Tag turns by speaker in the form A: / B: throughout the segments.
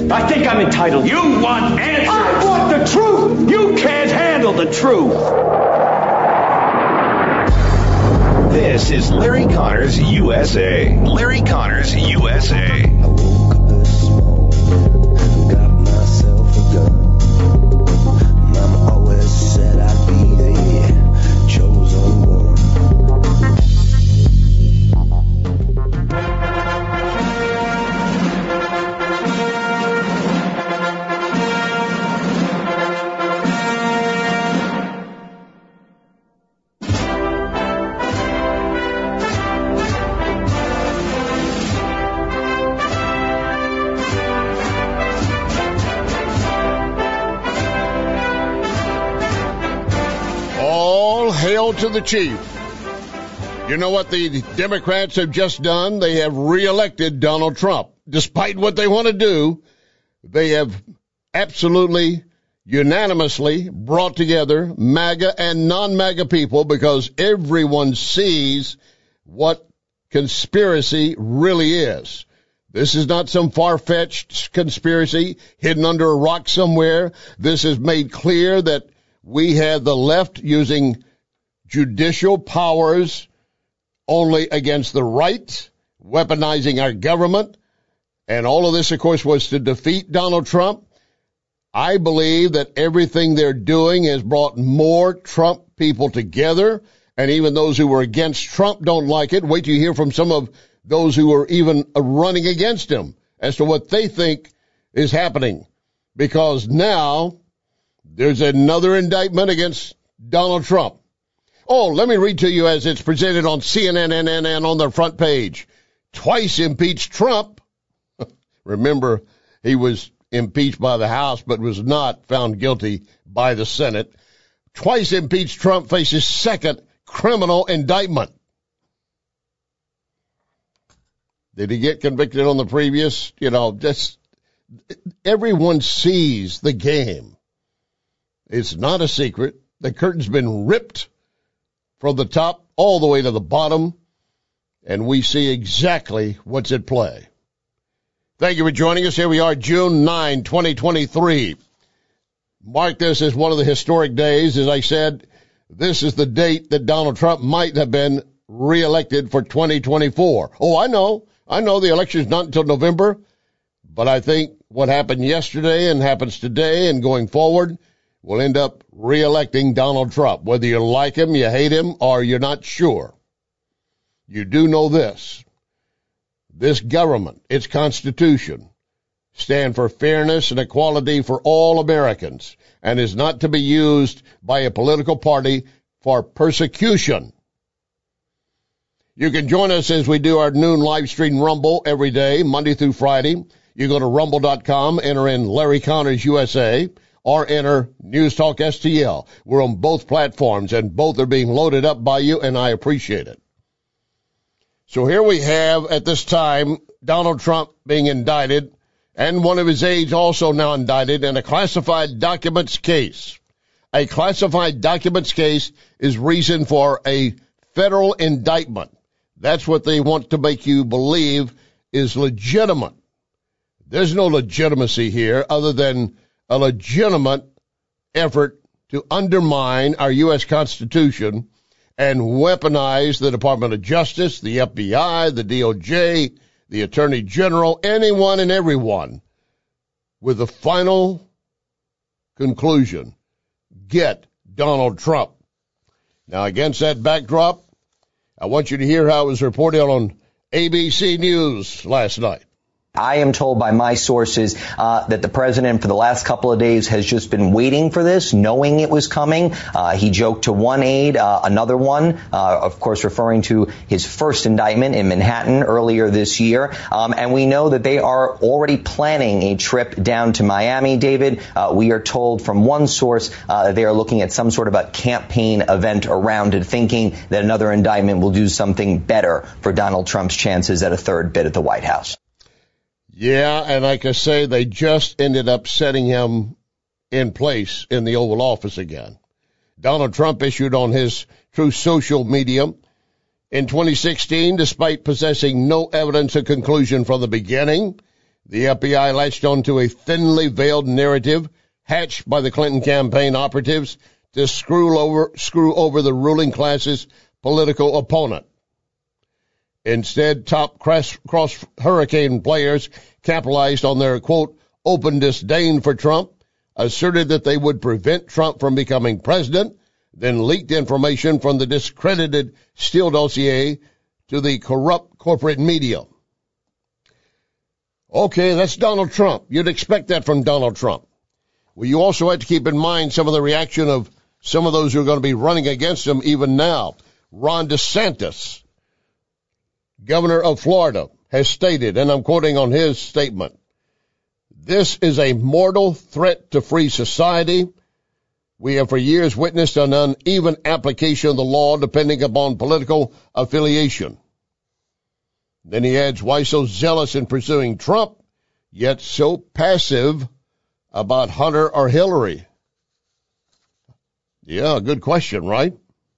A: I think I'm entitled.
B: You want answers.
A: I want the truth. You can't handle the truth.
C: This is Larry Connors USA. Larry Connors USA.
D: I woke up this morning, got myself a gun. Mama always said I'd be the chosen one.
E: Hail to the chief. You know what the Democrats have just done? They have reelected Donald Trump. Despite what they want to do, they have absolutely unanimously brought together MAGA and non-MAGA people because everyone sees what conspiracy really is. This is not some far-fetched conspiracy hidden under a rock somewhere. This has made clear that we have the left using judicial powers only against the right, weaponizing our government. And all of this, of course, was to defeat Donald Trump. I believe that everything they're doing has brought more Trump people together. And even those who were against Trump don't like it. Wait till you hear from some of those who are even running against him as to what they think is happening. Because now there's another indictment against Donald Trump. Oh, let me read to you as it's presented on CNN and on their front page. Twice impeached Trump. Remember, he was impeached by the House, but was not found guilty by the Senate. Twice impeached Trump faces second criminal indictment. Did he get convicted on the previous? Just everyone sees the game. It's not a secret. The curtain's been ripped from the top all the way to the bottom, and we see exactly what's at play. Thank you for joining us. Here we are, June 9, 2023. Mark this as one of the historic days. As I said, this is the date that Donald Trump might have been reelected for 2024. Oh, I know the election's not until November, but I think what happened yesterday and happens today and going forward will end up reelecting Donald Trump. Whether you like him, you hate him, or you're not sure. You do know this. This government, its Constitution, stand for fairness and equality for all Americans and is not to be used by a political party for persecution. You can join us as we do our noon live stream Rumble every day, Monday through Friday. You go to rumble.com, enter in Larry Connors USA, or enter News Talk STL. We're on both platforms, and both are being loaded up by you, and I appreciate it. So here we have, at this time, Donald Trump being indicted, and one of his aides also now indicted in a classified documents case. A classified documents case is reason for a federal indictment. That's what they want to make you believe is legitimate. There's no legitimacy here other than a legitimate effort to undermine our U.S. Constitution and weaponize the Department of Justice, the FBI, the DOJ, the Attorney General, anyone and everyone, with the final conclusion, get Donald Trump. Now, against that backdrop, I want you to hear how it was reported on ABC News last night.
F: I am told by my sources that the president for the last couple of days has just been waiting for this, knowing it was coming. He joked to one aide, another one, of course, referring to his first indictment in Manhattan earlier this year. And we know that they are already planning a trip down to Miami, David. We are told from one source that they are looking at some sort of a campaign event around it, thinking that another indictment will do something better for Donald Trump's chances at a third bid at the White House.
E: Yeah, and like I say, they just ended up setting him in place in the Oval Office again. Donald Trump issued on his Truth Social media in 2016, despite possessing no evidence of conclusion from the beginning, The FBI latched onto a thinly veiled narrative hatched by the Clinton campaign operatives to screw over the ruling class's political opponent. Instead, top cross-hurricane players capitalized on their, quote, open disdain for Trump, asserted that they would prevent Trump from becoming president, then leaked information from the discredited Steele dossier to the corrupt corporate media. Okay, that's Donald Trump. You'd expect that from Donald Trump. Well, you also have to keep in mind some of the reaction of some of those who are going to be running against him even now. Ron DeSantis, governor of Florida, has stated, and I'm quoting on his statement, "This is a mortal threat to free society. We have for years witnessed an uneven application of the law depending upon political affiliation." Then he adds, "Why so zealous in pursuing Trump, yet so passive about Hunter or Hillary?" Yeah, good question, right?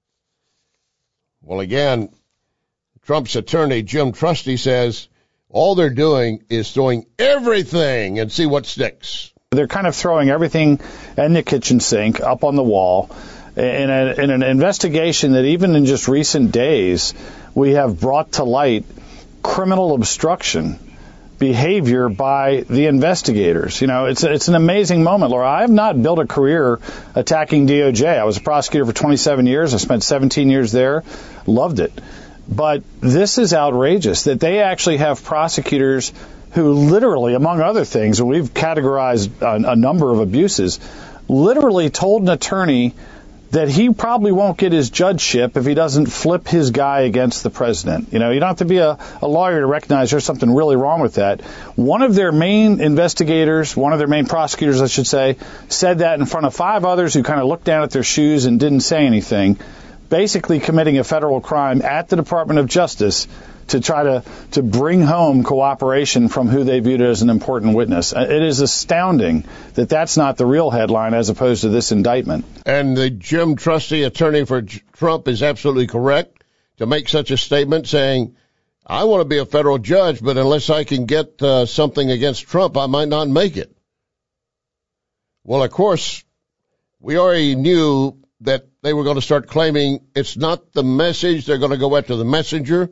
E: Well, again, Trump's attorney, Jim Trusty, says all they're doing is throwing everything and see what sticks.
B: They're kind of throwing everything in the kitchen sink up on the wall in an investigation that even in just recent days we have brought to light criminal obstruction behavior by the investigators. You know, it's an amazing moment, Laura. I have not built a career attacking DOJ. I was a prosecutor for 27 years. I spent 17 years there. Loved it. But this is outrageous that they actually have prosecutors who literally, among other things, and we've categorized a number of abuses, literally told an attorney that he probably won't get his judgeship if he doesn't flip his guy against the president. You know, you don't have to be a lawyer to recognize there's something really wrong with that. One of their main investigators, one of their main prosecutors, I should say, said that in front of 5 others who kind of looked down at their shoes and didn't say anything, basically committing a federal crime at the Department of Justice to try to bring home cooperation from who they viewed as an important witness. It is astounding that that's not the real headline as opposed to this indictment.
E: And the Jim Trusty, attorney for Trump, is absolutely correct to make such a statement saying, I want to be a federal judge, but unless I can get something against Trump, I might not make it. Well, of course, we already knew that they were going to start claiming it's not the message, they're going to go after the messenger.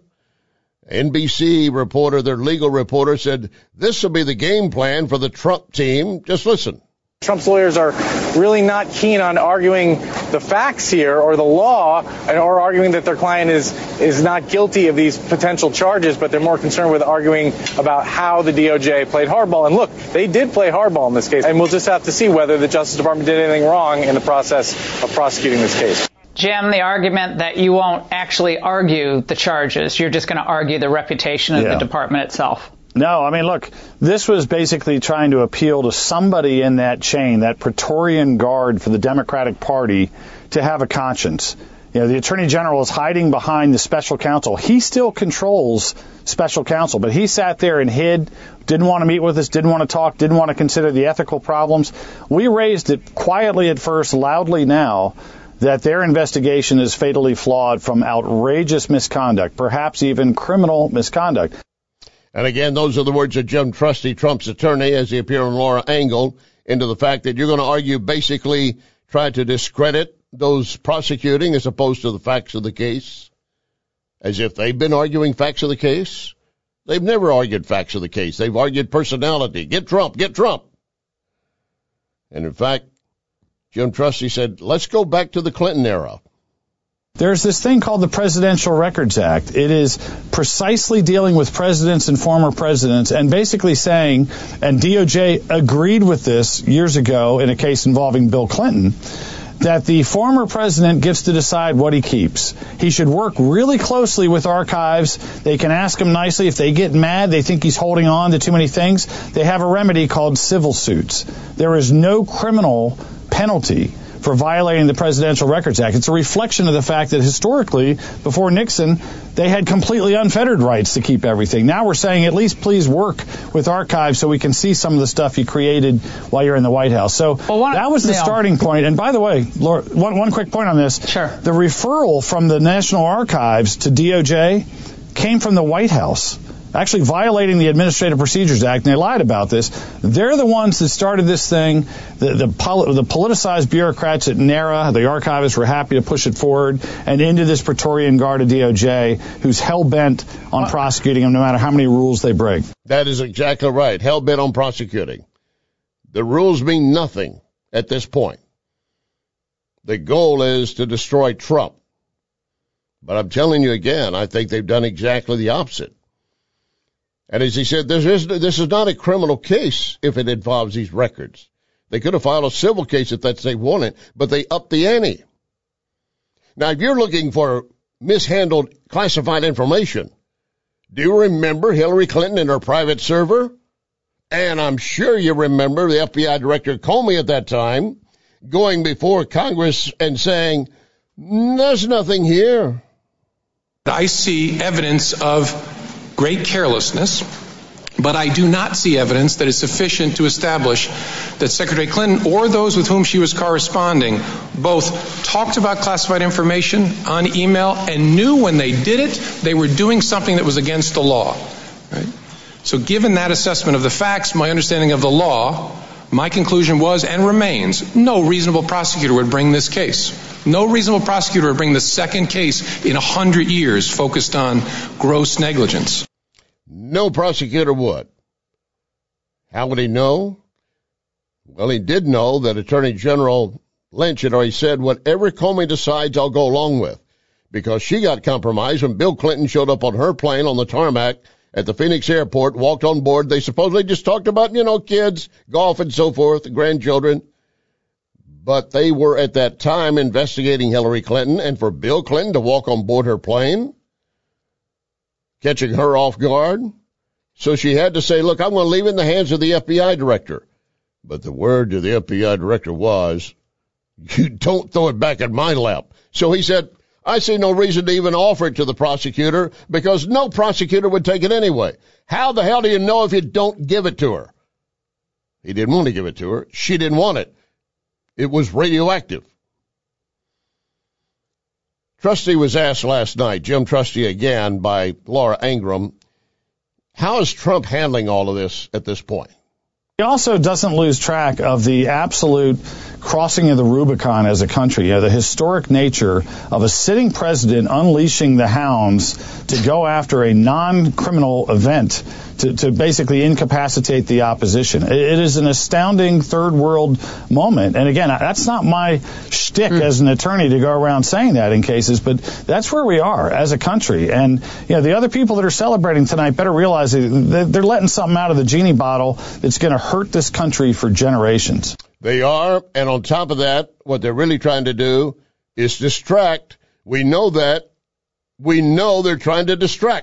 E: NBC reporter, their legal reporter, said this will be the game plan for the Trump team. Just listen.
G: Trump's lawyers are really not keen on arguing the facts here or the law or arguing that their client is not guilty of these potential charges, but they're more concerned with arguing about how the DOJ played hardball. And look, they did play hardball in this case, and we'll just have to see whether the Justice Department did anything wrong in the process of prosecuting this case.
H: Jim, the argument that you won't actually argue the charges, you're just going to argue the reputation of the department itself.
B: No, I mean, look, this was basically trying to appeal to somebody in that chain, that Praetorian Guard for the Democratic Party, to have a conscience. You know, the Attorney General is hiding behind the special counsel. He still controls special counsel, but he sat there and hid, didn't want to meet with us, didn't want to talk, didn't want to consider the ethical problems. We raised it quietly at first, loudly now, that their investigation is fatally flawed from outrageous misconduct, perhaps even criminal misconduct.
E: And again, those are the words of Jim Trusty, Trump's attorney, as he appeared on Laura Angle, into the fact that you're going to argue, basically try to discredit those prosecuting as opposed to the facts of the case, as if they've been arguing facts of the case. They've never argued facts of the case. They've argued personality. Get Trump, get Trump. And in fact, Jim Trusty said, let's go back to the Clinton era.
B: There's this thing called the Presidential Records Act. It is precisely dealing with presidents and former presidents and basically saying, and DOJ agreed with this years ago in a case involving Bill Clinton, that the former president gets to decide what he keeps. He should work really closely with archives. They can ask him nicely. If they get mad, they think he's holding on to too many things, they have a remedy called civil suits. There is no criminal penalty for violating the Presidential Records Act. It's a reflection of the fact that historically, before Nixon, they had completely unfettered rights to keep everything. Now we're saying at least please work with archives so we can see some of the stuff you created while you're in the White House. So that was the starting point. And by the way, Laura, one quick point on this.
H: Sure.
B: The referral from the National Archives to DOJ came from the White House. actually violating the Administrative Procedures Act, and they lied about this. They're the ones that started this thing. The politicized bureaucrats at NARA, the archivists, were happy to push it forward and into this Praetorian Guard of DOJ, who's hell-bent on prosecuting them no matter how many rules they break.
E: That is exactly right. Hell-bent on prosecuting. The rules mean nothing at this point. The goal is to destroy Trump. But I'm telling you again, I think they've done exactly the opposite. And as he said, this is not a criminal case if it involves these records. They could have filed a civil case if that's they wanted, but they upped the ante. Now, if you're looking for mishandled classified information, do you remember Hillary Clinton and her private server? And I'm sure you remember the FBI Director Comey at that time going before Congress and saying, there's nothing here.
I: I see evidence of great carelessness, but I do not see evidence that is sufficient to establish that Secretary Clinton or those with whom she was corresponding both talked about classified information on email and knew when they did it, they were doing something that was against the law. Right? So given that assessment of the facts, my understanding of the law, my conclusion was and remains, no reasonable prosecutor would bring this case. No reasonable prosecutor would bring the second case in 100 years focused on gross negligence.
E: No prosecutor would. How would he know? Well, he did know that Attorney General Lynch had already said, whatever Comey decides, I'll go along with. Because she got compromised when Bill Clinton showed up on her plane on the tarmac at the Phoenix airport, walked on board. They supposedly just talked about, kids, golf and so forth, grandchildren. But they were at that time investigating Hillary Clinton, and for Bill Clinton to walk on board her plane, catching her off guard. So she had to say, look, I'm going to leave it in the hands of the FBI director. But the word to the FBI director was, you don't throw it back in my lap. So he said, I see no reason to even offer it to the prosecutor because no prosecutor would take it anyway. How the hell do you know if you don't give it to her? He didn't want to give it to her. She didn't want it. It was radioactive. Trustee was asked last night, Jim Trustee again, by Laura Ingraham, how is Trump handling all of this at this point?
B: He also doesn't lose track of the absolute crossing of the Rubicon as a country, the historic nature of a sitting president unleashing the hounds to go after a non-criminal event to basically incapacitate the opposition. It is an astounding third world moment. And again, that's not my shtick as an attorney to go around saying that in cases, but that's where we are as a country. And the other people that are celebrating tonight better realize that they're letting something out of the genie bottle that's going to hurt this country for generations.
E: They are, and on top of that, what they're really trying to do is distract. We know that. We know they're trying to distract.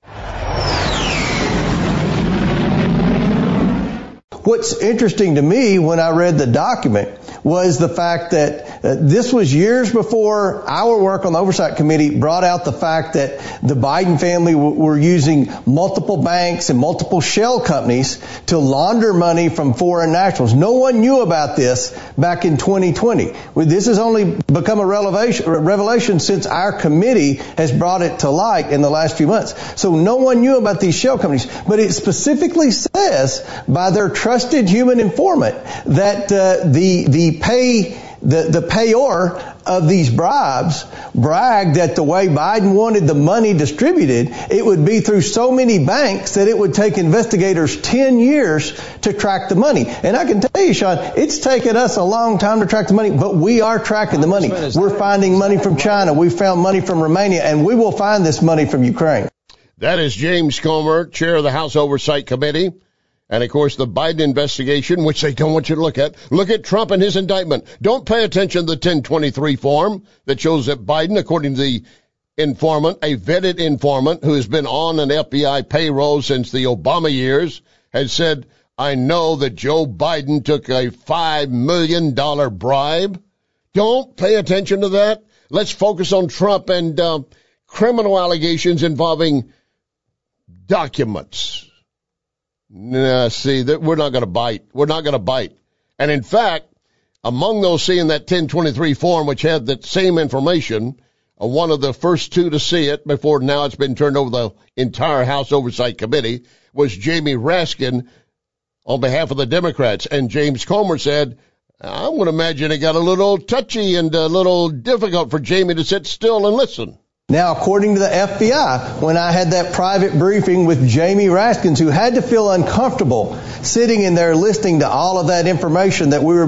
J: What's interesting to me when I read the document was the fact that this was years before our work on the Oversight Committee brought out the fact that the Biden family were using multiple banks and multiple shell companies to launder money from foreign nationals. No one knew about this back in 2020. This has only become a revelation since our committee has brought it to light in the last few months. So no one knew about these shell companies, but it specifically says by their trusted human informant that the payor of these bribes bragged that the way Biden wanted the money distributed, it would be through so many banks that it would take investigators 10 years to track the money. And I can tell you, Sean, it's taken us a long time to track the money, but we are tracking the money. We're finding money from China. We found money from Romania, and we will find this money from Ukraine.
E: That is James Comer, chair of the House Oversight Committee. And, of course, the Biden investigation, which they don't want you to look at. Look at Trump and his indictment. Don't pay attention to the 1023 form that shows that Biden, according to the informant, a vetted informant who has been on an FBI payroll since the Obama years, has said, I know that Joe Biden took a $5 million bribe. Don't pay attention to that. Let's focus on Trump and criminal allegations involving documents. See, we're not going to bite. We're not going to bite. And in fact, among those seeing that 1023 form, which had that same information, one of the first two to see it before now it's been turned over the entire House Oversight Committee, was Jamie Raskin on behalf of the Democrats. And James Comer said, I would imagine it got a little touchy and a little difficult for Jamie to sit still and listen.
J: Now, according to the FBI, when I had that private briefing with Jamie Raskins, who had to feel uncomfortable sitting in there listening to all of that information that we were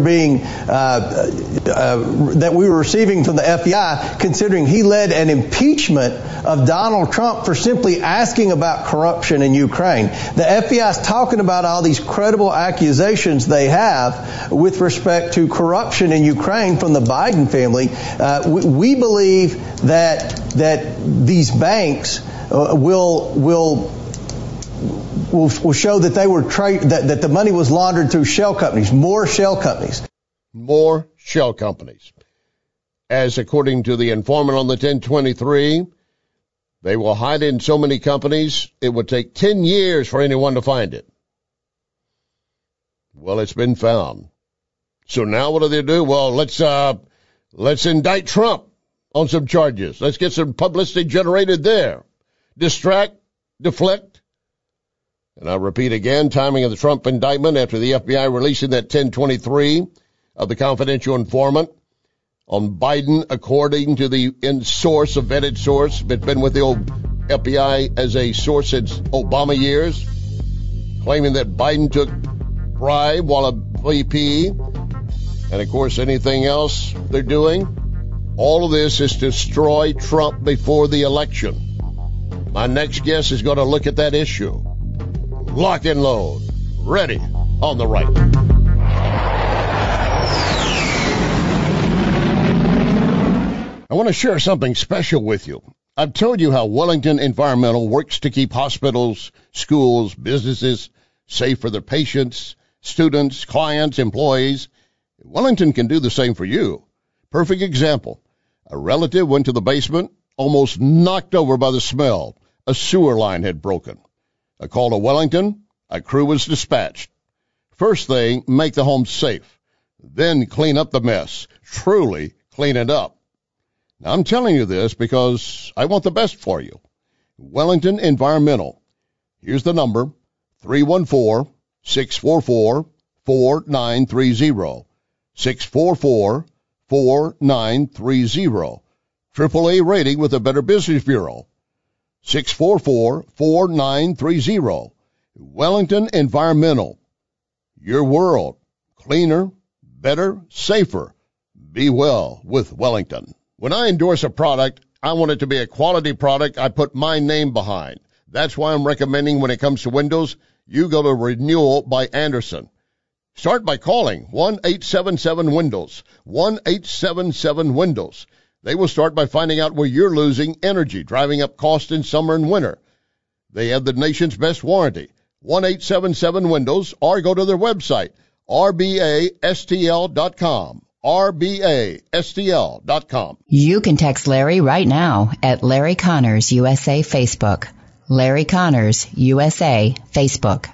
J: receiving from the FBI, considering he led an impeachment of Donald Trump for simply asking about corruption in Ukraine. The FBI is talking about all these credible accusations they have with respect to corruption in Ukraine from the Biden family. We believe that these banks will show that they were that the money was laundered through shell companies, more shell companies.
E: More shell companies. As according to the informant on the 1023, they will hide it in so many companies, it would take 10 years for anyone to find it. Well, it's been found. So now what do they do? Well, let's indict Trump on some charges. Let's get some publicity generated there. Distract, deflect. And I'll repeat again, timing of the Trump indictment after the FBI releasing that 1023 of the confidential informant on Biden, according to the source, a vetted source, but been with the old FBI as a source since Obama years, claiming that Biden took bribe while a VP, and of course anything else they're doing. All of this is to destroy Trump before the election. My next guest is going to look at that issue. Lock and load. Ready on the right. I want to share something special with you. I've told you how Wellington Environmental works to keep hospitals, schools, businesses safe for their patients, students, clients, employees. Wellington can do the same for you. Perfect example. A relative went to the basement, almost knocked over by the smell. A sewer line had broken. A call to Wellington, a crew was dispatched. First thing, make the home safe. Then clean up the mess. Truly clean it up. Now, I'm telling you this because I want the best for you. Wellington Environmental. Here's the number, 314-644-4930. 644-4930. AAA rating with the Better Business Bureau. 644-4930. Wellington Environmental. Your world. Cleaner, better, safer. Be well with Wellington. When I endorse a product, I want it to be a quality product I put my name behind. That's why I'm recommending when it comes to windows, you go to Renewal by Andersen. Start by calling 1-877-WINDOWS, 1-877-WINDOWS. They will start by finding out where you're losing energy, driving up cost in summer and winter. They have the nation's best warranty, 1-877-WINDOWS, or go to their website, rbastl.com, rbastl.com.
K: You can text Larry right now at Larry Connors USA Facebook. Larry Connors USA Facebook.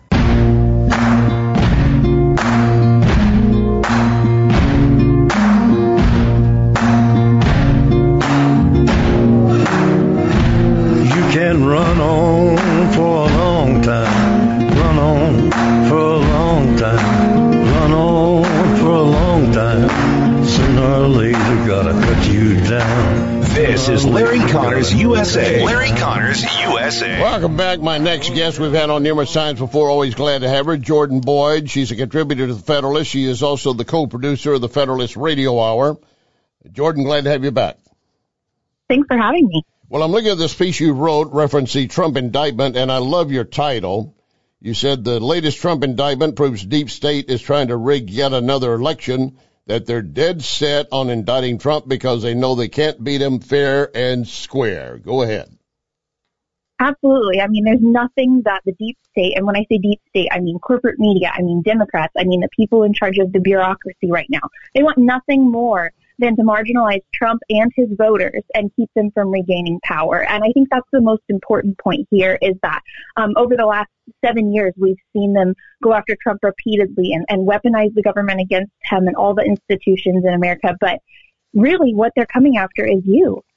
L: Can run on for a long time, run on for a long time, run on for a long time. Sooner or later, gotta cut you down.
C: This is Larry Connors USA. Larry Connors USA.
E: Welcome back. My next guest we've had on numerous times before. Always glad to have her, Jordan Boyd. She's a contributor to The Federalist. She is also the co-producer of the Federalist Radio Hour. Jordan, glad to have you back.
M: Thanks for having me.
E: Well, I'm looking at this piece you wrote referencing the Trump indictment, and I love your title. You said the latest Trump indictment proves deep state is trying to rig yet another election, that they're dead set on indicting Trump because they know they can't beat him fair and square. Go ahead.
M: Absolutely. I mean, there's nothing that the deep state, and when I say deep state, I mean corporate media, I mean Democrats, I mean the people in charge of the bureaucracy right now. They want nothing more than to marginalize Trump and his voters and keep them from regaining power. And I think that's the most important point here is that over the last 7 years, we've seen them go after Trump repeatedly and weaponize the government against him and all the institutions in America. But really what they're coming after is you.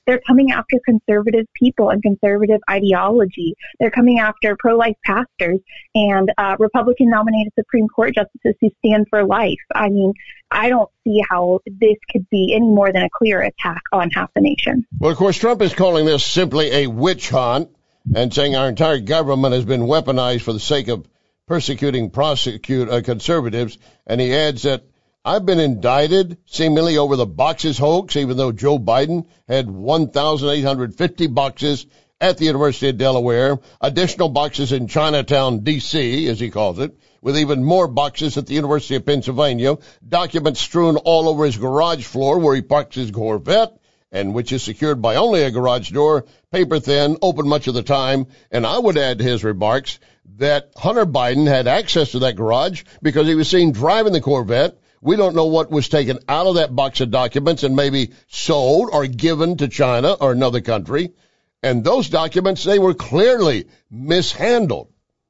M: They're coming after conservative people and conservative ideology. They're coming after pro-life pastors and Republican-nominated Supreme Court justices who stand for life. I mean, I don't see how this could be any more than a clear attack on half the nation.
E: Well, of course, Trump is calling this simply a witch hunt and saying our entire government has been weaponized for the sake of persecuting conservatives. And he adds that I've been indicted seemingly over the boxes hoax, even though Joe Biden had 1,850 boxes at the University of Delaware, additional boxes in Chinatown, D.C., as he calls it, with even more boxes at the University of Pennsylvania, documents strewn all over his garage floor where he parks his Corvette, and which is secured by only a garage door, paper thin, open much of the time. And I would add to his remarks that Hunter Biden had access to that garage because he was seen driving the Corvette. We don't know what was taken out of that box of documents and maybe sold or given to China or another country. And those documents, they were clearly mishandled.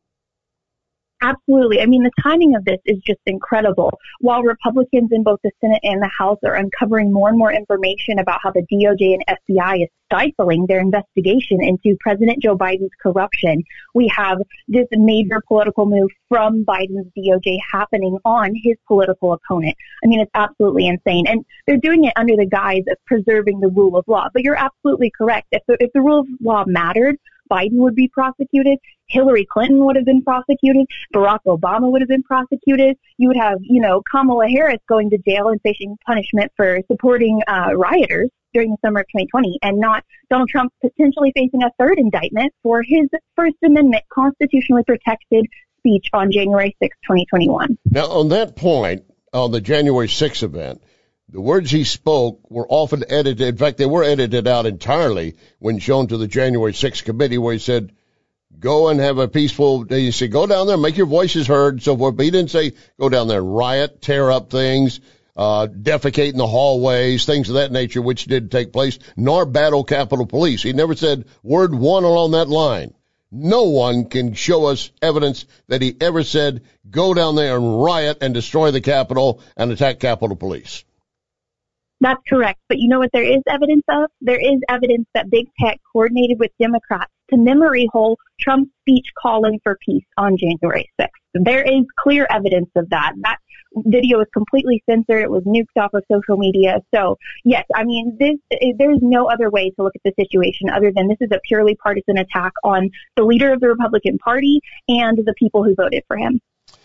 M: Absolutely. I mean, the timing of this is just incredible. While Republicans in both the Senate and the House are uncovering more and more information about how the DOJ and FBI is stifling their investigation into President Joe Biden's corruption, we have this major political move from Biden's DOJ happening on his political opponent. I mean, it's absolutely insane. And they're doing it under the guise of preserving the rule of law. But you're absolutely correct. If the rule of law mattered, Biden would be prosecuted. Hillary Clinton would have been prosecuted. Barack Obama would have been prosecuted. You would have, Kamala Harris going to jail and facing punishment for supporting rioters during the summer of 2020, and not Donald Trump potentially facing a third indictment for his First Amendment constitutionally protected speech on January 6, 2021.
E: Now, on that point, on the January 6th event, the words he spoke were often edited. In fact, they were edited out entirely when shown to the January 6th committee, where he said, go and have a peaceful, he said, go down there, make your voices heard, so forth. But he didn't say go down there and riot, tear up things, defecate in the hallways, things of that nature, which did take place, nor battle Capitol Police. He never said word one along that line. No one can show us evidence that he ever said go down there and riot and destroy the Capitol and attack Capitol Police.
M: That's correct. But you know what there is evidence of? There is evidence that Big Tech coordinated with Democrats to memory hole Trump's speech calling for peace on January 6th. There is clear evidence of that. That video was completely censored. It was nuked off of social media. So, yes, I mean, there's no other way to look at the situation other than this is a purely partisan attack on the leader of the Republican Party and the people who voted for him.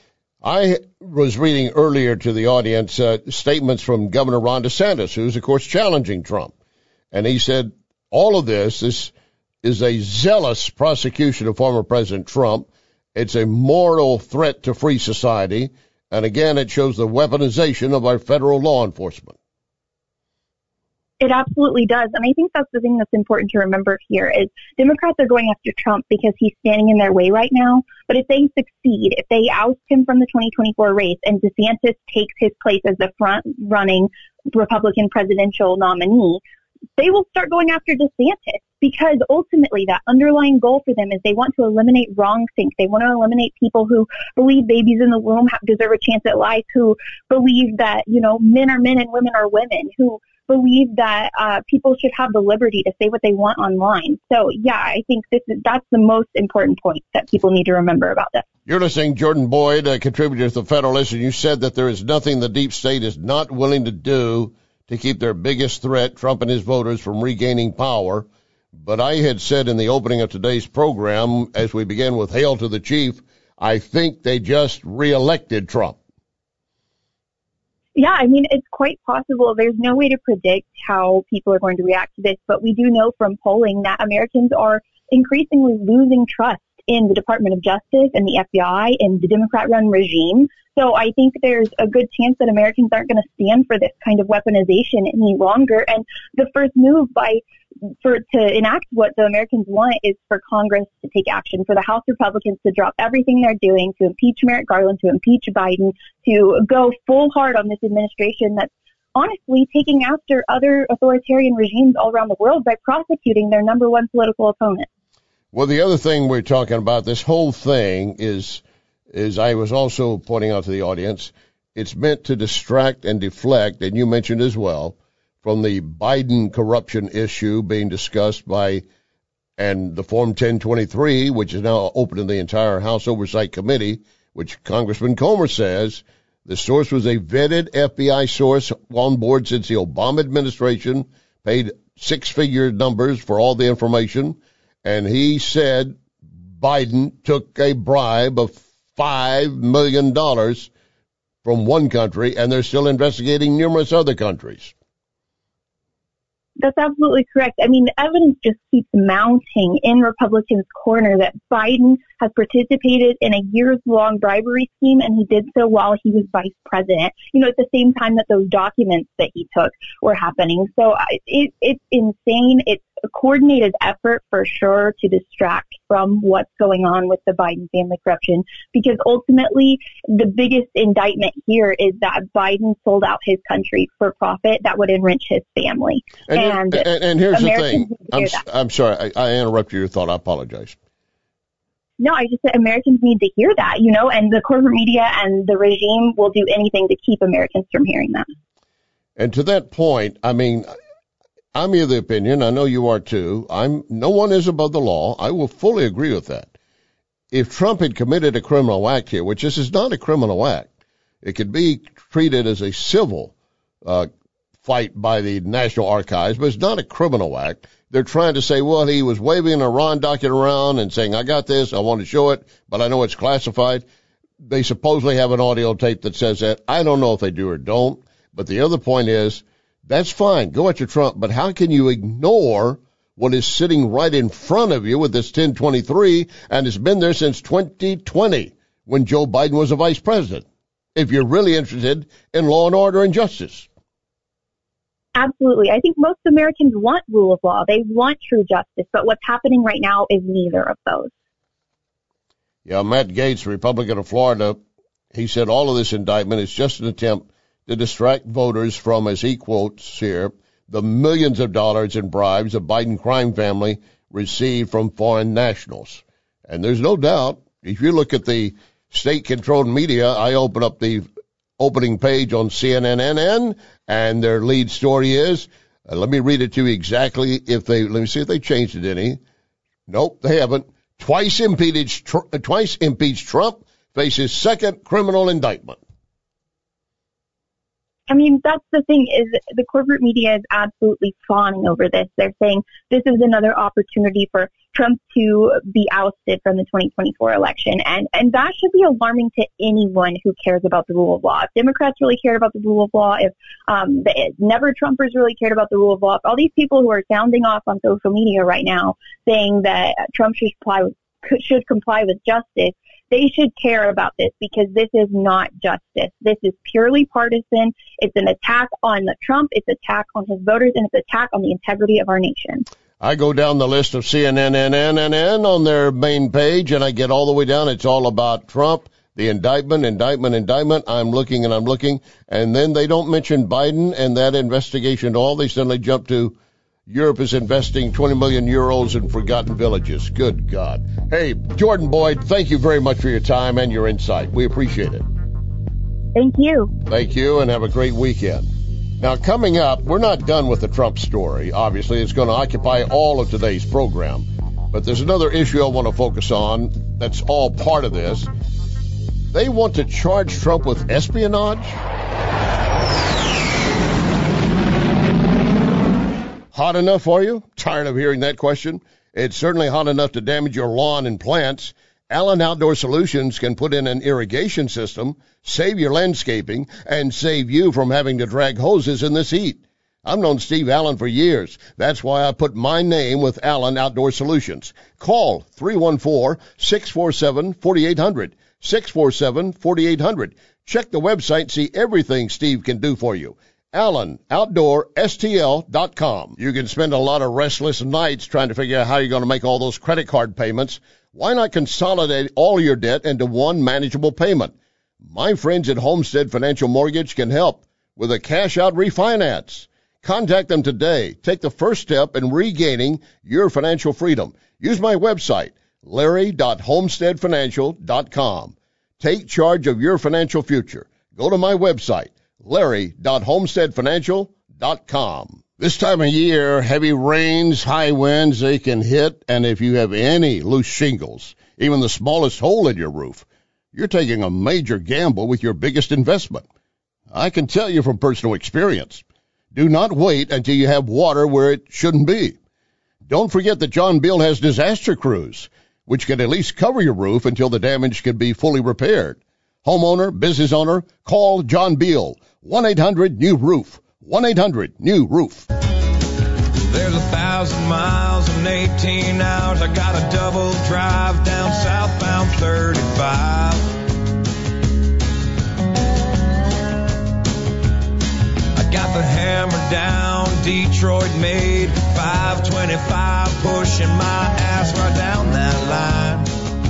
E: I was reading earlier to the audience statements from Governor Ron DeSantis, who's, of course, challenging Trump. And he said all of this is a zealous prosecution of former President Trump. It's a moral threat to free society. And again, it shows the weaponization of our federal law enforcement.
M: It absolutely does. And I think that's the thing that's important to remember here is Democrats are going after Trump because he's standing in their way right now. But if they succeed, if they oust him from the 2024 race and DeSantis takes his place as the front-running Republican presidential nominee, they will start going after DeSantis because ultimately that underlying goal for them is they want to eliminate wrongthink. They want to eliminate people who believe babies in the womb deserve a chance at life, who believe that, men are men and women are women, who believe that people should have the liberty to say what they want online. So, yeah, I think that's the most important point that people need to remember about this.
E: You're listening, Jordan Boyd, a contributor to the Federalist, and you said that there is nothing the deep state is not willing to do to keep their biggest threat, Trump and his voters, from regaining power. But I had said in the opening of today's program, as we began with Hail to the Chief, I think they just reelected Trump.
M: Yeah, I mean, it's quite possible. There's no way to predict how people are going to react to this, but we do know from polling that Americans are increasingly losing trust in the Department of Justice and the FBI and the Democrat-run regime. So I think there's a good chance that Americans aren't going to stand for this kind of weaponization any longer. And the first move to enact what the Americans want is for Congress to take action, for the House Republicans to drop everything they're doing, to impeach Merrick Garland, to impeach Biden, to go full hard on this administration that's honestly taking after other authoritarian regimes all around the world by prosecuting their number one political opponent.
E: Well, the other thing we're talking about, this whole thing is I was also pointing out to the audience, it's meant to distract and deflect, and you mentioned as well, from the Biden corruption issue being discussed and the Form 1023, which is now open to the entire House Oversight Committee, which Congressman Comer says the source was a vetted FBI source on board since the Obama administration, paid six-figure numbers for all the information, and he said Biden took a bribe of $5 million from one country, and they're still investigating numerous other countries.
M: That's absolutely correct. I mean, the evidence just keeps mounting in Republicans' corner that Biden has participated in a years-long bribery scheme, and he did so while he was vice president, at the same time that those documents that he took were happening. So it's insane. It's a coordinated effort for sure to distract from what's going on with the Biden family corruption, because ultimately the biggest indictment here is that Biden sold out his country for profit that would enrich his family. And
E: here's Americans the thing. I'm sorry, I interrupted your thought. I apologize.
M: No, I just said Americans need to hear that, and the corporate media and the regime will do anything to keep Americans from hearing that.
E: And to that point, I mean, I'm of the opinion, I know you are too, no one is above the law. I will fully agree with that. If Trump had committed a criminal act here, which this is not a criminal act, it could be treated as a civil fight by the National Archives, but it's not a criminal act. They're trying to say, well, he was waving an Iran document around and saying, I got this, I want to show it, but I know it's classified. They supposedly have an audio tape that says that. I don't know if they do or don't, but the other point is, that's fine, go after Trump, but how can you ignore what is sitting right in front of you with this 1023 and it's been there since 2020 when Joe Biden was a vice president, if you're really interested in law and order and justice?
M: Absolutely. I think most Americans want rule of law. They want true justice, but what's happening right now is neither of those.
E: Yeah, Matt Gaetz, Republican of Florida, he said all of this indictment is just an attempt to distract voters from, as he quotes here, the millions of dollars in bribes the Biden crime family received from foreign nationals. And there's no doubt, if you look at the state-controlled media, I open up the opening page on CNN, and their lead story is, let me read it to you exactly let me see if they changed it any. Nope, they haven't. Twice impeached Trump faces second criminal indictment.
M: I mean, that's the thing, is the corporate media is absolutely fawning over this. They're saying this is another opportunity for Trump to be ousted from the 2024 election. And that should be alarming to anyone who cares about the rule of law. If Democrats really cared about the rule of law, if the never-Trumpers really cared about the rule of law, if all these people who are sounding off on social media right now saying that Trump should comply with justice, they should care about this, because this is not justice. This is purely partisan. It's an attack on Trump. It's an attack on his voters, and it's an attack on the integrity of our nation.
E: I go down the list of CNN on their main page, and I get all the way down. It's all about Trump, the indictment. I'm looking, and then they don't mention Biden and that investigation at all. They suddenly jump to Europe is investing 20 million euros in forgotten villages. Good God. Hey, Jordan Boyd, thank you very much for your time and your insight. We appreciate it.
M: Thank you.
E: Thank you, and have a great weekend. Now, coming up, we're not done with the Trump story. Obviously, it's going to occupy all of today's program. But there's another issue I want to focus on that's all part of this. They want to charge Trump with espionage? Hot enough for you? Tired of hearing that question? It's certainly hot enough to damage your lawn and plants. Allen Outdoor Solutions can put in an irrigation system, save your landscaping, and save you from having to drag hoses in this heat. I've known Steve Allen for years. That's why I put my name with Allen Outdoor Solutions. Call 314-647-4800. 647-4800. Check the website, see everything Steve can do for you. AllenOutdoorSTL.com. You can spend a lot of restless nights trying to figure out how you're going to make all those credit card payments. Why not consolidate all your debt into one manageable payment? My friends at Homestead Financial Mortgage can help with a cash-out refinance. Contact them today. Take the first step in regaining your financial freedom. Use my website, larry.homesteadfinancial.com. Take charge of your financial future. Go to my website, larry.homesteadfinancial.com. Hillary.com. This time of year, heavy rains, high winds, they can hit, and if you have any loose shingles, even the smallest hole in your roof, you're taking a major gamble with your biggest investment. I can tell you from personal experience. Do not wait until you have water where it shouldn't be. Don't forget that John Beal has disaster crews, which can at least cover your roof until the damage can be fully repaired. Homeowner, business owner, call John Beal, 1-800-NEW-ROOF, 1-800-NEW-ROOF.
N: There's 1,000 miles in 18 hours. I got a double drive down southbound 35. I got the hammer down, Detroit made 525, pushing my ass right down that line.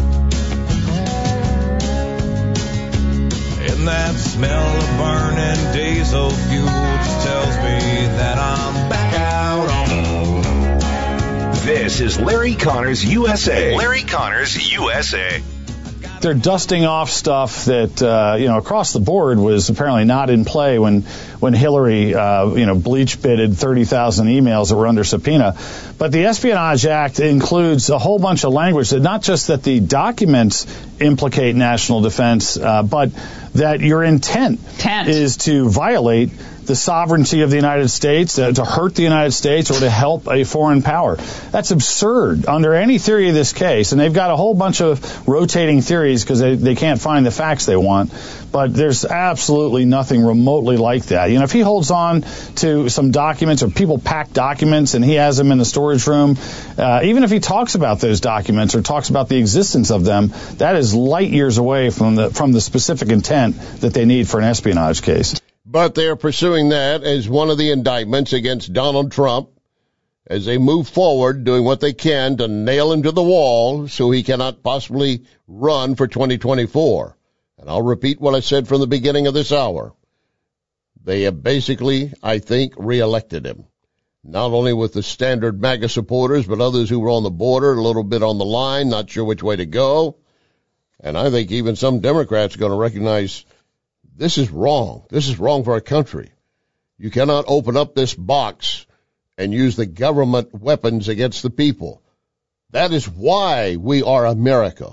N: And that smell of burning diesel fuel just tells me that I'm back out on.
C: This is Larry Connors USA. Larry Connors USA.
B: They're dusting off stuff that, across the board was apparently not in play when Hillary, bleach bitted 30,000 emails that were under subpoena. But the Espionage Act includes a whole bunch of language that not just that the documents implicate national defense, but that your intent is to violate the sovereignty of the United States, to hurt the United States, or to help a foreign power. That's absurd under any theory of this case. And they've got a whole bunch of rotating theories because they can't find the facts they want. But there's absolutely nothing remotely like that. If he holds on to some documents or people pack documents and he has them in the storage room, even if he talks about those documents or talks about the existence of them, that is light years away from the specific intent that they need for an espionage case.
E: But they're pursuing that as one of the indictments against Donald Trump as they move forward, doing what they can to nail him to the wall so he cannot possibly run for 2024. And I'll repeat what I said from the beginning of this hour. They have basically, I think, reelected him. Not only with the standard MAGA supporters, but others who were on the border, a little bit on the line, not sure which way to go. And I think even some Democrats are going to recognize this is wrong. This is wrong for our country. You cannot open up this box and use the government weapons against the people. That is why we are America.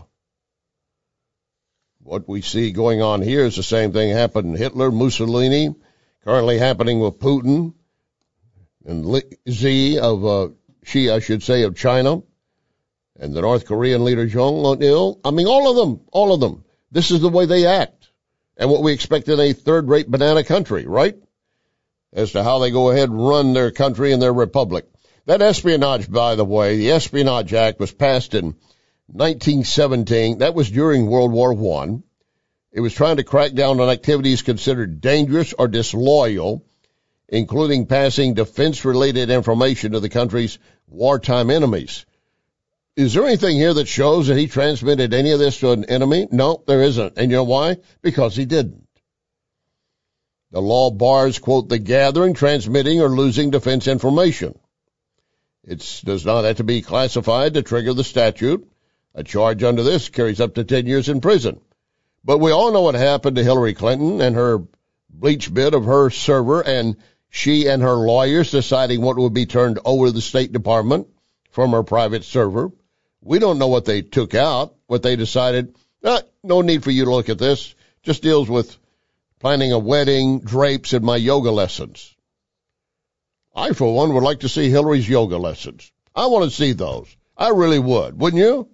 E: What we see going on here is the same thing happened in Hitler, Mussolini, currently happening with Putin and Xi of China, and the North Korean leader Jong Il. I mean, all of them. This is the way they act. And what we expect in a third-rate banana country, right? As to how they go ahead and run their country and their republic. That espionage, by the way, the Espionage Act was passed in 1917. That was during World War I. It was trying to crack down on activities considered dangerous or disloyal, including passing defense-related information to the country's wartime enemies. Is there anything here that shows that he transmitted any of this to an enemy? No, there isn't. And you know why? Because he didn't. The law bars, quote, the gathering, transmitting, or losing defense information. It does not have to be classified to trigger the statute. A charge under this carries up to 10 years in prison. But we all know what happened to Hillary Clinton and her bleach bit of her server, and she and her lawyers deciding what would be turned over to the State Department from her private server. We don't know what they took out, what they decided. No need for you to look at this. Just deals with planning a wedding, drapes, and my yoga lessons. I, for one, would like to see Hillary's yoga lessons. I want to see those. I really would. Wouldn't you?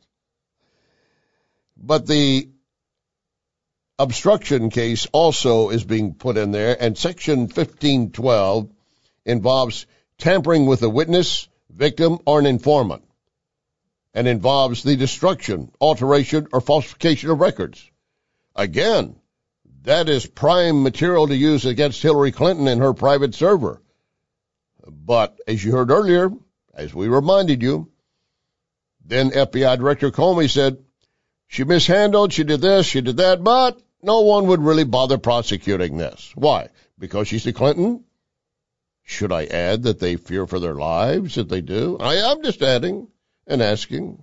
E: But the obstruction case also is being put in there, and Section 1512 involves tampering with a witness, victim, or an informant, and involves the destruction, alteration, or falsification of records. Again, that is prime material to use against Hillary Clinton and her private server. But as you heard earlier, as we reminded you, then FBI Director Comey said she mishandled, she did this, she did that, but no one would really bother prosecuting this. Why? Because she's a Clinton? Should I add that they fear for their lives if they do? I'm just adding and asking.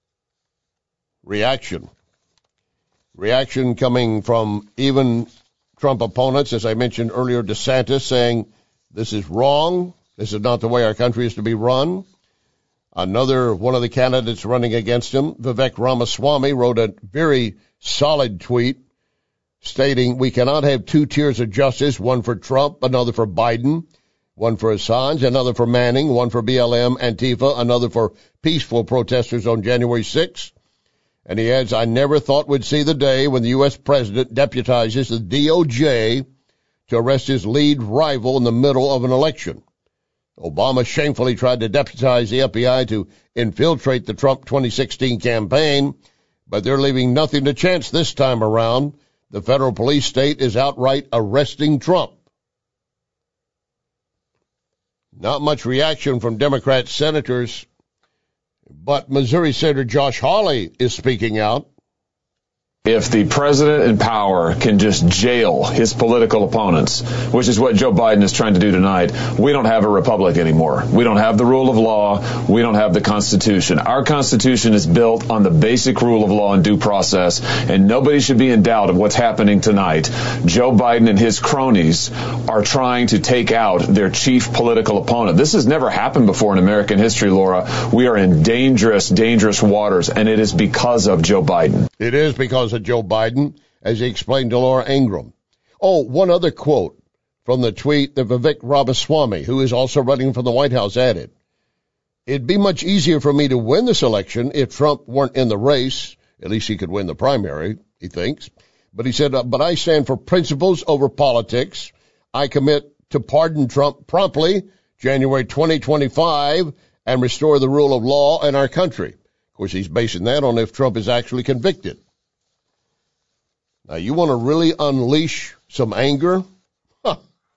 E: Reaction coming from even Trump opponents, as I mentioned earlier, DeSantis saying this is wrong. This is not the way our country is to be run. Another one of the candidates running against him, Vivek Ramaswamy, wrote a very solid tweet stating we cannot have two tiers of justice, one for Trump, another for Biden, one for Assange, another for Manning, one for BLM, Antifa, another for peaceful protesters on January 6th. And he adds, I never thought we'd see the day when the U.S. president deputizes the DOJ to arrest his lead rival in the middle of an election. Obama shamefully tried to deputize the FBI to infiltrate the Trump 2016 campaign, but they're leaving nothing to chance this time around. The federal police state is outright arresting Trump. Not much reaction from Democrat senators, but Missouri Senator Josh Hawley is speaking out.
O: If the president in power can just jail his political opponents, which is what Joe Biden is trying to do tonight, we don't have a republic anymore. We don't have the rule of law. We don't have the Constitution. Our Constitution is built on the basic rule of law and due process, and nobody should be in doubt of what's happening tonight. Joe Biden and his cronies are trying to take out their chief political opponent. This has never happened before in American history, Laura. We are in dangerous, dangerous waters, and it is because of Joe Biden.
E: It is because of Joe Biden, as he explained to Laura Ingraham. Oh, one other quote from the tweet that Vivek Ramaswamy, who is also running for the White House, added. It'd be much easier for me to win this election if Trump weren't in the race. At least he could win the primary, he thinks. But he said, but I stand for principles over politics. I commit to pardon Trump promptly, January 2025, and restore the rule of law in our country. Of course, he's basing that on if Trump is actually convicted. Now, you want to really unleash some anger? Huh.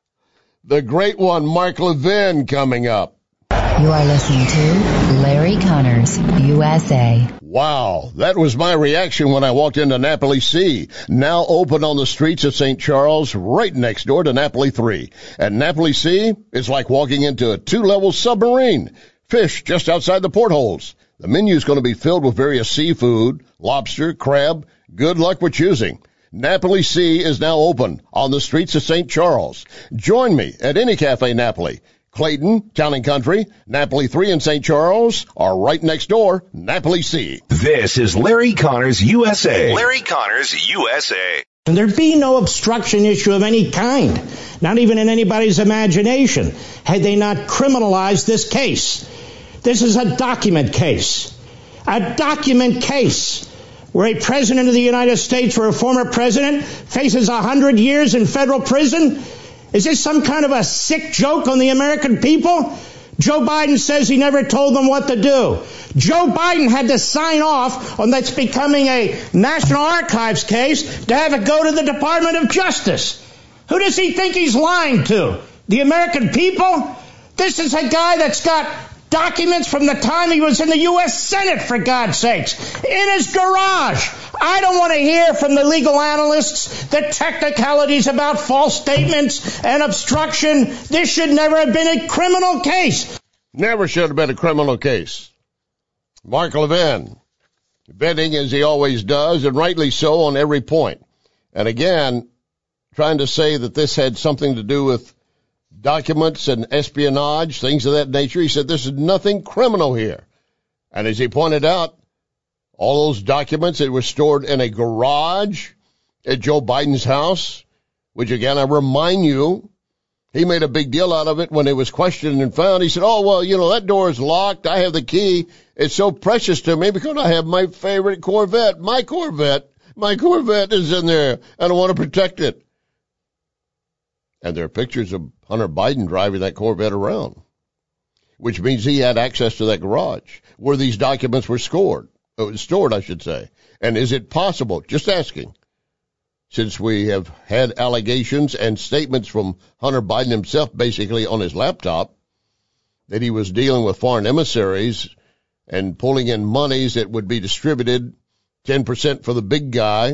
E: The great one, Mark Levin, coming up.
K: You are listening to Larry Connors, USA.
E: Wow, that was my reaction when I walked into Napoli C, now open on the streets of St. Charles, right next door to Napoli 3. And Napoli C is like walking into a 2-level submarine. Fish just outside the portholes. The menu is going to be filled with various seafood, lobster, crab. Good luck with choosing. Napoli C is now open on the streets of St. Charles. Join me at any Cafe Napoli. Clayton, Town and Country, Napoli 3 and St. Charles are right next door, Napoli C.
C: This is Larry Connors, USA. Larry Connors, USA.
P: And there'd be no obstruction issue of any kind, not even in anybody's imagination, had they not criminalized this case. This is a document case. A document case where a president of the United States or a former president faces 100 years in federal prison? Is this some kind of a sick joke on the American people? Joe Biden says he never told them what to do. Joe Biden had to sign off on that's becoming a National Archives case to have it go to the Department of Justice. Who does he think he's lying to? The American people? This is a guy that's got documents from the time he was in the U.S. Senate, for God's sakes, in his garage. I don't want to hear from the legal analysts the technicalities about false statements and obstruction. This should never have been a criminal case.
E: Never should have been a criminal case. Mark Levin, betting as he always does, and rightly so on every point. And again, trying to say that this had something to do with documents and espionage, things of that nature. He said this is nothing criminal here. And as he pointed out, all those documents that were stored in a garage at Joe Biden's house, which again, I remind you, he made a big deal out of it when it was questioned and found. He said, oh, well, you know, that door is locked. I have the key. It's so precious to me because I have my favorite Corvette. My Corvette is in there, and I want to protect it. And there are pictures of Hunter Biden driving that Corvette around, which means he had access to that garage where these documents were stored, I should say. And is it possible, just asking, since we have had allegations and statements from Hunter Biden himself basically on his laptop that he was dealing with foreign emissaries and pulling in monies that would be distributed 10% for the big guy.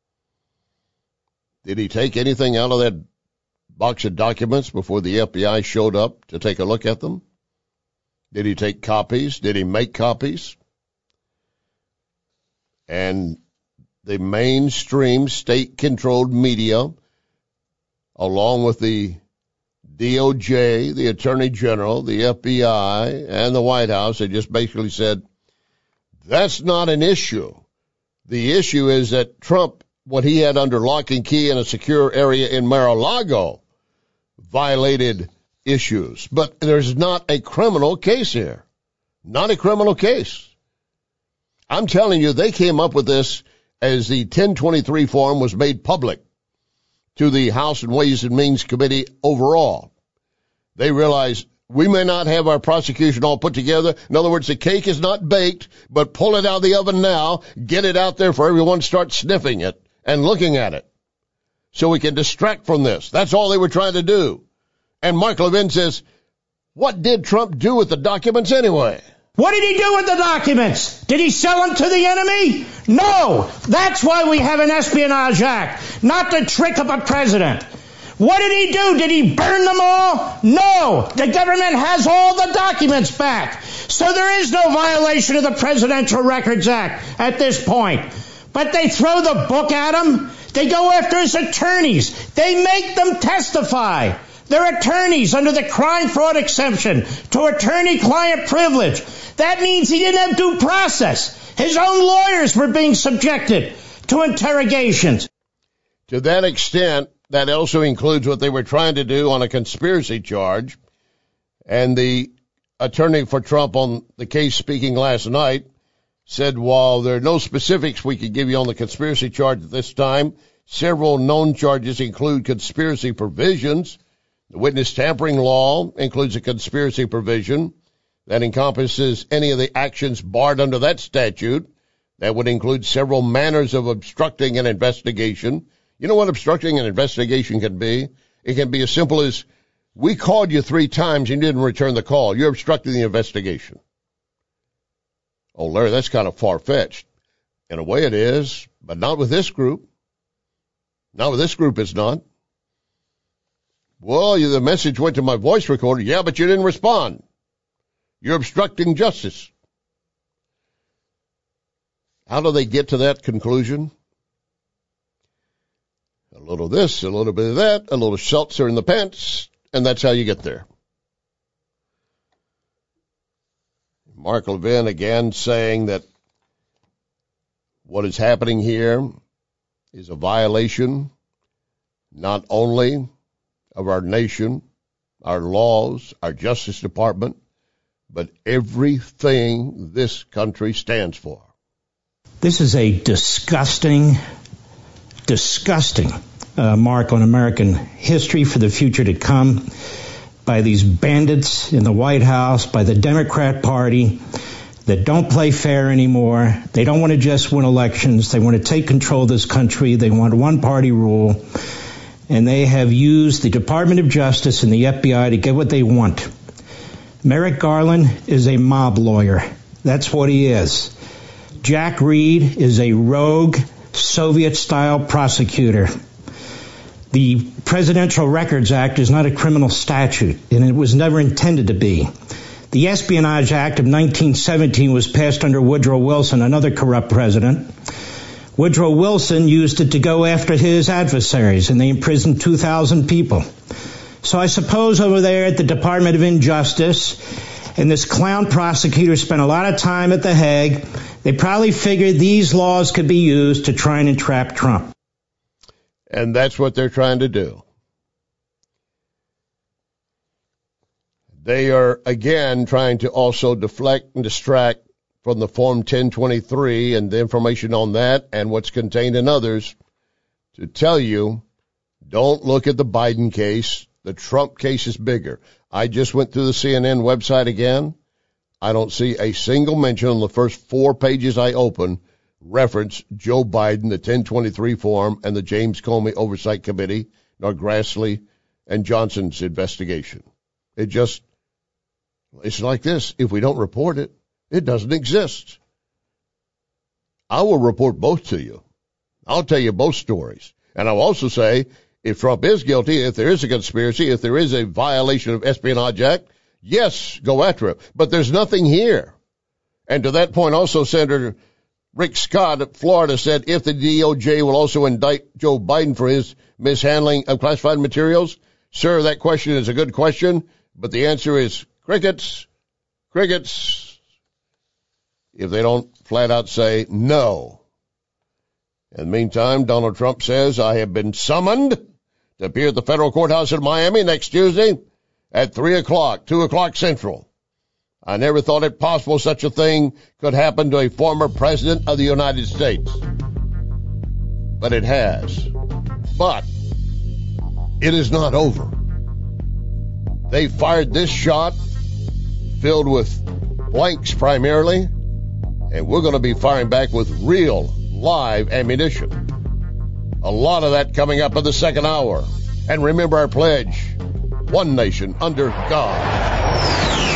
E: Did he take anything out of that box of documents before the FBI showed up to take a look at them? Did he take copies? Did he make copies? And the mainstream state-controlled media along with the DOJ, the Attorney General, the FBI, and the White House, they just basically said, that's not an issue. The issue is that Trump, what he had under lock and key in a secure area in Mar-a-Lago, violated issues. But there's not a criminal case here. Not a criminal case. I'm telling you, they came up with this as the 1023 form was made public to the House and Ways and Means Committee overall. They realized we may not have our prosecution all put together. In other words, the cake is not baked, but pull it out of the oven now, get it out there for everyone to start sniffing it and looking at it so we can distract from this. That's all they were trying to do. And Mark Levin says, what did Trump do with the documents anyway?
P: What did he do with the documents? Did he sell them to the enemy? No. That's why we have an Espionage Act, not to trick up a president. What did he do? Did he burn them all? No. The government has all the documents back. So there is no violation of the Presidential Records Act at this point. But they throw the book at him. They go after his attorneys. They make them testify. They're attorneys under the crime fraud exception to attorney-client privilege. That means he didn't have due process. His own lawyers were being subjected to interrogations.
E: To that extent, that also includes what they were trying to do on a conspiracy charge. And the attorney for Trump on the case speaking last night said, while there are no specifics we could give you on the conspiracy charge at this time, several known charges include conspiracy provisions. The witness tampering law includes a conspiracy provision that encompasses any of the actions barred under that statute. That would include several manners of obstructing an investigation. You know what obstructing an investigation can be? It can be as simple as, we called you 3 times and you didn't return the call. You're obstructing the investigation. Oh, Larry, that's kind of far-fetched. In a way it is, but not with this group. Not with this group, it's not. Well, the message went to my voice recorder. Yeah, but you didn't respond. You're obstructing justice. How do they get to that conclusion? A little this, a little bit of that, a little seltzer in the pants, and that's how you get there. Mark Levin again saying that what is happening here is a violation not only of our nation, our laws, our Justice Department, but everything this country stands for.
P: This is a disgusting mark on American history for the future to come by these bandits in the White House, by the Democrat Party that don't play fair anymore. They don't want to just win elections. They want to take control of this country. They want one-party rule. And they have used the Department of Justice and the FBI to get what they want. Merrick Garland is a mob lawyer. That's what he is. Jack Reed is a rogue Soviet-style prosecutor. The Presidential Records Act is not a criminal statute, and it was never intended to be. The Espionage Act of 1917 was passed under Woodrow Wilson, another corrupt president. Woodrow Wilson used it to go after his adversaries, and they imprisoned 2,000 people. So I suppose over there at the Department of Injustice, and this clown prosecutor spent a lot of time at The Hague, they probably figured these laws could be used to try and entrap Trump.
E: And that's what they're trying to do. They are, again, trying to also deflect and distract from the Form 1023 and the information on that and what's contained in others to tell you, don't look at the Biden case. The Trump case is bigger. I just went through the CNN website again. I don't see a single mention on the first 4 pages I open reference Joe Biden, the 1023 form, and the James Comey Oversight Committee, nor Grassley and Johnson's investigation. It's like this. If we don't report it, it doesn't exist. I will report both to you. I'll tell you both stories. And I'll also say, if Trump is guilty, if there is a conspiracy, if there is a violation of Espionage Act, yes, go after him. But there's nothing here. And to that point also, Senator Rick Scott of Florida said if the DOJ will also indict Joe Biden for his mishandling of classified materials. Sir, that question is a good question, but the answer is crickets, crickets, if they don't flat out say no. In the meantime, Donald Trump says, I have been summoned to appear at the federal courthouse in Miami next Tuesday at 3 o'clock, 2 o'clock Central. I never thought it possible such a thing could happen to a former president of the United States. But it has. But it is not over. They fired this shot filled with blanks primarily, and we're going to be firing back with real live ammunition. A lot of that coming up in the second hour. And remember our pledge, one nation under God.